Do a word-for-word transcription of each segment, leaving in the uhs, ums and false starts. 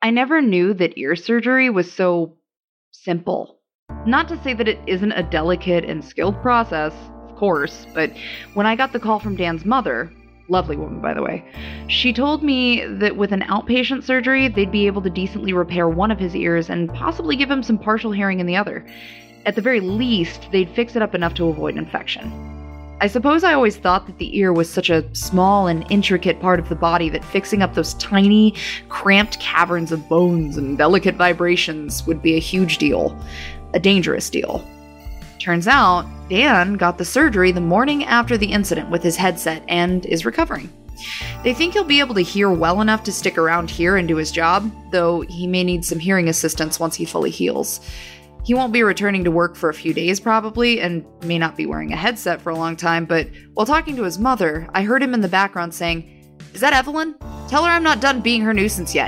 I never knew that ear surgery was so simple. Not to say that it isn't a delicate and skilled process, of course, but when I got the call from Dan's mother, lovely woman by the way, she told me that with an outpatient surgery, they'd be able to decently repair one of his ears and possibly give him some partial hearing in the other. At the very least, they'd fix it up enough to avoid infection. I suppose I always thought that the ear was such a small and intricate part of the body that fixing up those tiny, cramped caverns of bones and delicate vibrations would be a huge deal. A dangerous deal. Turns out, Dan got the surgery the morning after the incident with his headset and is recovering. They think he'll be able to hear well enough to stick around here and do his job, though he may need some hearing assistance once he fully heals. He won't be returning to work for a few days probably, and may not be wearing a headset for a long time, but while talking to his mother, I heard him in the background saying, "Is that Evelyn? Tell her I'm not done being her nuisance yet."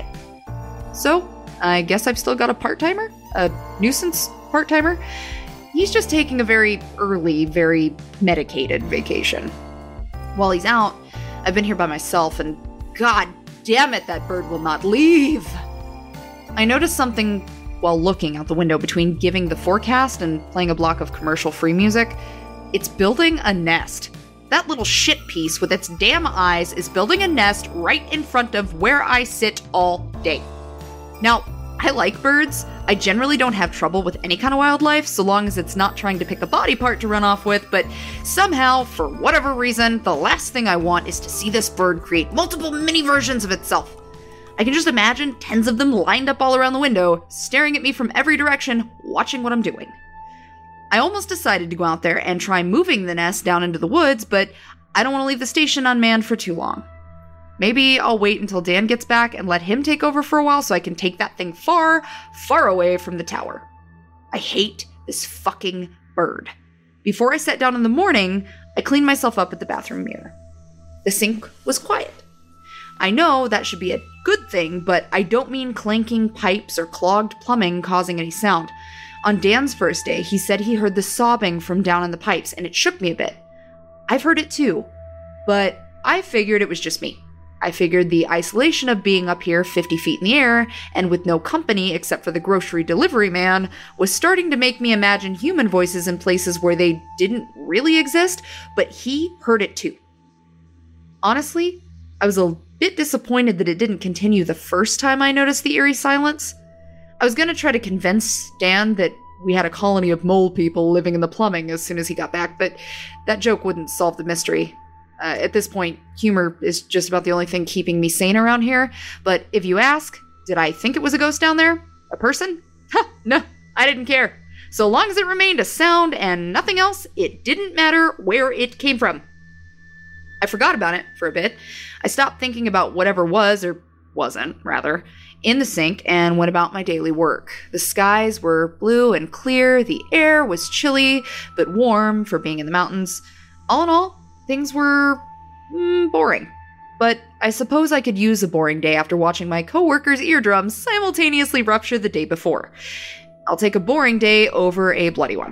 So, I guess I've still got a part-timer? A nuisance part-timer? He's just taking a very early, very medicated vacation. While he's out, I've been here by myself, and god damn it, that bird will not leave! I noticed something while looking out the window between giving the forecast and playing a block of commercial-free music. It's building a nest. That little shit piece with its damn eyes is building a nest right in front of where I sit all day. Now, I like birds. I generally don't have trouble with any kind of wildlife, so long as it's not trying to pick a body part to run off with, but somehow, for whatever reason, the last thing I want is to see this bird create multiple mini versions of itself. I can just imagine tens of them lined up all around the window, staring at me from every direction, watching what I'm doing. I almost decided to go out there and try moving the nest down into the woods, but I don't want to leave the station unmanned for too long. Maybe I'll wait until Dan gets back and let him take over for a while so I can take that thing far, far away from the tower. I hate this fucking bird. Before I sat down in the morning, I cleaned myself up at the bathroom mirror. The sink was quiet. I know that should be a good thing, but I don't mean clanking pipes or clogged plumbing causing any sound. On Dan's first day, he said he heard the sobbing from down in the pipes, and it shook me a bit. I've heard it too, but I figured it was just me. I figured the isolation of being up here fifty feet in the air, and with no company except for the grocery delivery man, was starting to make me imagine human voices in places where they didn't really exist, but he heard it too. Honestly, I was a bit disappointed that it didn't continue the first time I noticed the eerie silence. I was going to try to convince Dan that we had a colony of mole people living in the plumbing as soon as he got back, but that joke wouldn't solve the mystery. Uh, at this point, humor is just about the only thing keeping me sane around here, but if you ask, did I think it was a ghost down there? A person? Ha! No, I didn't care. So long as it remained a sound and nothing else, it didn't matter where it came from. I forgot about it for a bit. I stopped thinking about whatever was, or wasn't, rather, in the sink and went about my daily work. The skies were blue and clear, the air was chilly, but warm for being in the mountains. All in all, things were mm, boring. But I suppose I could use a boring day after watching my coworkers' eardrums simultaneously rupture the day before. I'll take a boring day over a bloody one.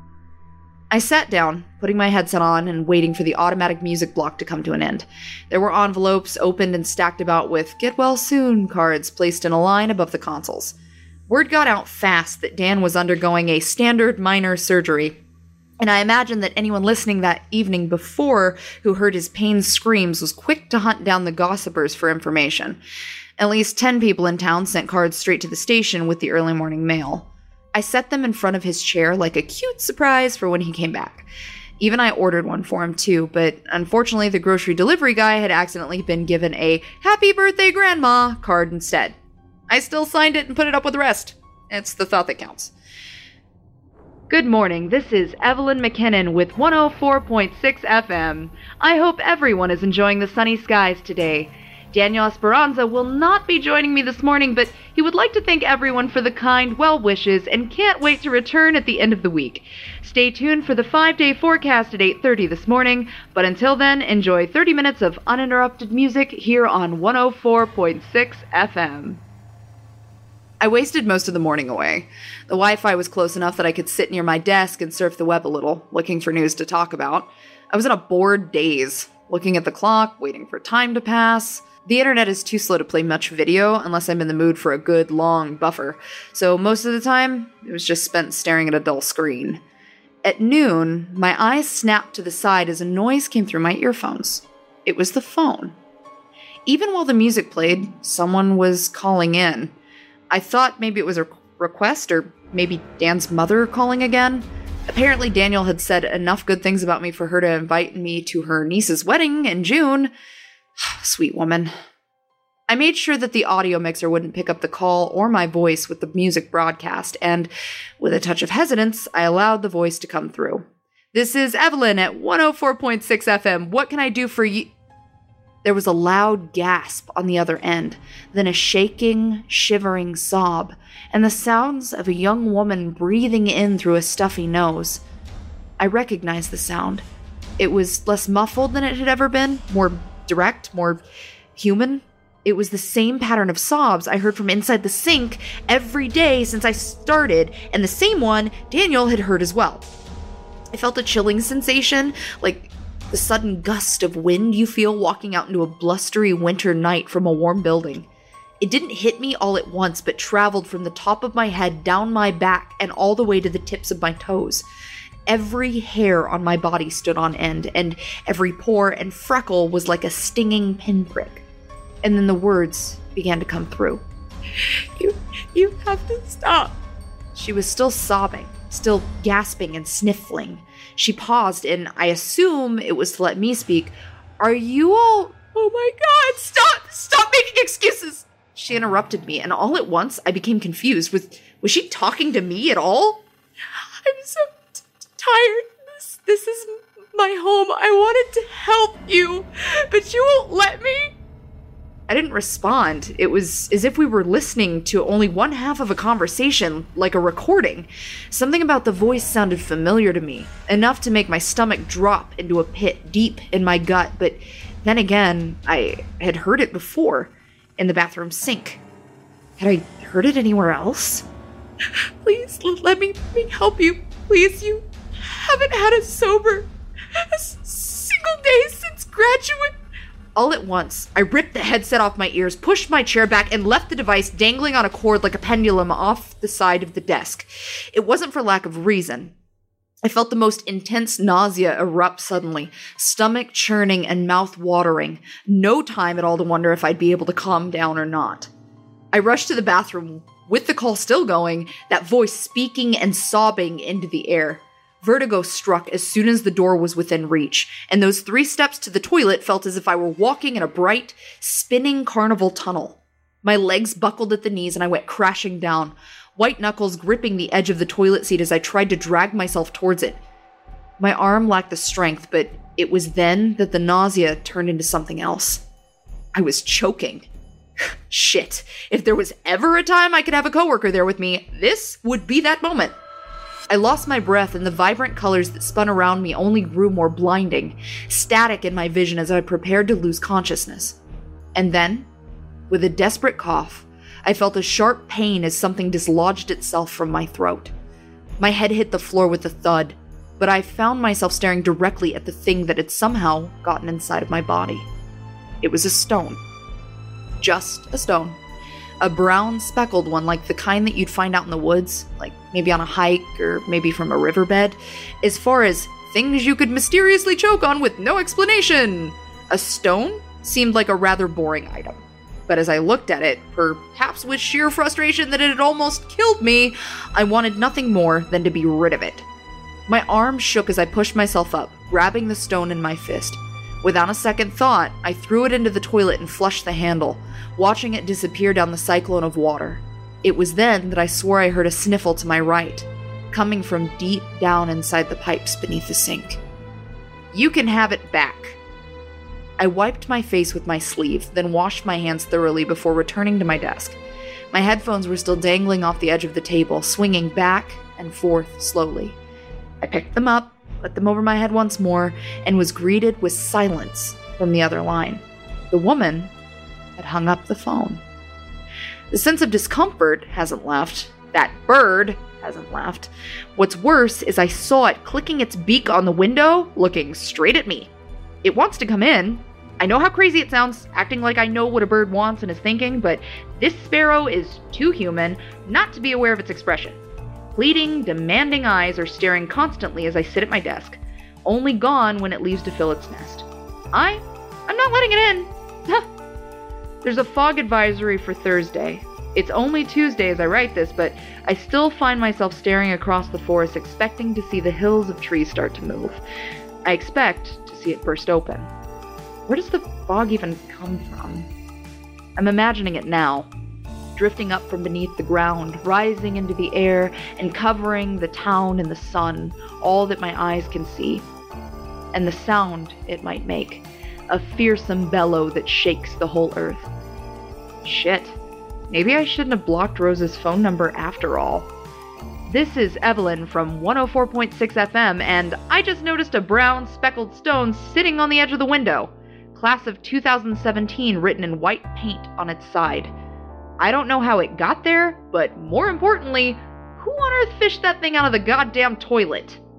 I sat down, putting my headset on and waiting for the automatic music block to come to an end. There were envelopes opened and stacked about with "Get Well Soon" cards placed in a line above the consoles. Word got out fast that Dan was undergoing a standard minor surgery, and I imagine that anyone listening that evening before who heard his pained screams was quick to hunt down the gossipers for information. At least ten people in town sent cards straight to the station with the early morning mail. I set them in front of his chair like a cute surprise for when he came back. Even I ordered one for him too, but unfortunately the grocery delivery guy had accidentally been given a "Happy Birthday Grandma" card instead. I still signed it and put it up with the rest. It's the thought that counts. Good morning, this is Evelyn McKinnon with one oh four point six F M. I hope everyone is enjoying the sunny skies today. Daniel Esperanza will not be joining me this morning, but he would like to thank everyone for the kind well wishes and can't wait to return at the end of the week. Stay tuned for the five-day forecast at eight thirty this morning, but until then, enjoy thirty minutes of uninterrupted music here on one oh four point six F M. I wasted most of the morning away. The Wi-Fi was close enough that I could sit near my desk and surf the web a little, looking for news to talk about. I was in a bored daze, looking at the clock, waiting for time to pass. The internet is too slow to play much video unless I'm in the mood for a good, long buffer, so most of the time, it was just spent staring at a dull screen. At noon, my eyes snapped to the side as a noise came through my earphones. It was the phone. Even while the music played, someone was calling in. I thought maybe it was a request or maybe Dan's mother calling again. Apparently Daniel had said enough good things about me for her to invite me to her niece's wedding in June. Sweet woman. I made sure that the audio mixer wouldn't pick up the call or my voice with the music broadcast, and with a touch of hesitance, I allowed the voice to come through. This is Evelyn at one oh four point six F M. What can I do for you? There was a loud gasp on the other end, then a shaking, shivering sob, and the sounds of a young woman breathing in through a stuffy nose. I recognized the sound. It was less muffled than it had ever been, more direct, more human. It was the same pattern of sobs I heard from inside the sink every day since I started, and the same one Daniel had heard as well. I felt a chilling sensation, like the sudden gust of wind you feel walking out into a blustery winter night from a warm building. It didn't hit me all at once, but traveled from the top of my head down my back and all the way to the tips of my toes. Every hair on my body stood on end, and every pore and freckle was like a stinging pinprick. And then the words began to come through. You, you have to stop. She was still sobbing, still gasping and sniffling. She paused, and I assume it was to let me speak. Are you all... Oh my God, stop! Stop making excuses! She interrupted me, and all at once I became confused. Was, was she talking to me at all? I'm so t- tired. This, this is my home. I wanted to help you, but you won't let me? I didn't respond. It was as if we were listening to only one half of a conversation, like a recording. Something about the voice sounded familiar to me, enough to make my stomach drop into a pit deep in my gut, but then again, I had heard it before, in the bathroom sink. Had I heard it anywhere else? Please, let me, let me help you. Please, you haven't had a sober a single day since graduate. All at once, I ripped the headset off my ears, pushed my chair back, and left the device dangling on a cord like a pendulum off the side of the desk. It wasn't for lack of reason. I felt the most intense nausea erupt suddenly, stomach churning and mouth watering. No time at all to wonder if I'd be able to calm down or not. I rushed to the bathroom, with the call still going, that voice speaking and sobbing into the air. Vertigo struck as soon as the door was within reach, and those three steps to the toilet felt as if I were walking in a bright, spinning carnival tunnel. My legs buckled at the knees and I went crashing down, white knuckles gripping the edge of the toilet seat as I tried to drag myself towards it. My arm lacked the strength, but it was then that the nausea turned into something else. I was choking. Shit, if there was ever a time I could have a coworker there with me, this would be that moment. I lost my breath, and the vibrant colors that spun around me only grew more blinding, static in my vision as I prepared to lose consciousness. And then, with a desperate cough, I felt a sharp pain as something dislodged itself from my throat. My head hit the floor with a thud, but I found myself staring directly at the thing that had somehow gotten inside of my body. It was a stone. Just a stone. A brown speckled one, like the kind that you'd find out in the woods, like maybe on a hike or maybe from a riverbed. As far as things you could mysteriously choke on with no explanation, a stone seemed like a rather boring item. But as I looked at it, perhaps with sheer frustration that it had almost killed me, I wanted nothing more than to be rid of it. My arm shook as I pushed myself up, grabbing the stone in my fist. Without a second thought, I threw it into the toilet and flushed the handle, watching it disappear down the cyclone of water. It was then that I swore I heard a sniffle to my right, coming from deep down inside the pipes beneath the sink. You can have it back. I wiped my face with my sleeve, then washed my hands thoroughly before returning to my desk. My headphones were still dangling off the edge of the table, swinging back and forth slowly. I picked them up, put them over my head once more, and was greeted with silence from the other line. The woman had hung up the phone. The sense of discomfort hasn't left. That bird hasn't left. What's worse is I saw it clicking its beak on the window, looking straight at me. It wants to come in, I know how crazy it sounds, acting like I know what a bird wants and is thinking, but this sparrow is too human not to be aware of its expression. Pleading, demanding eyes are staring constantly as I sit at my desk, only gone when it leaves to fill its nest. I, I'm not letting it in. There's a fog advisory for Thursday. It's only Tuesday as I write this, but I still find myself staring across the forest expecting to see the hills of trees start to move. I expect to see it burst open. Where does the fog even come from? I'm imagining it now, drifting up from beneath the ground, rising into the air, and covering the town in the sun, all that my eyes can see. And the sound it might make, a fearsome bellow that shakes the whole earth. Shit, maybe I shouldn't have blocked Rose's phone number after all. This is Evelyn from one oh four point six F M, and I just noticed a brown speckled stone sitting on the edge of the window. Class of two thousand seventeen written in white paint on its side. I don't know how it got there, but more importantly, who on earth fished that thing out of the goddamn toilet?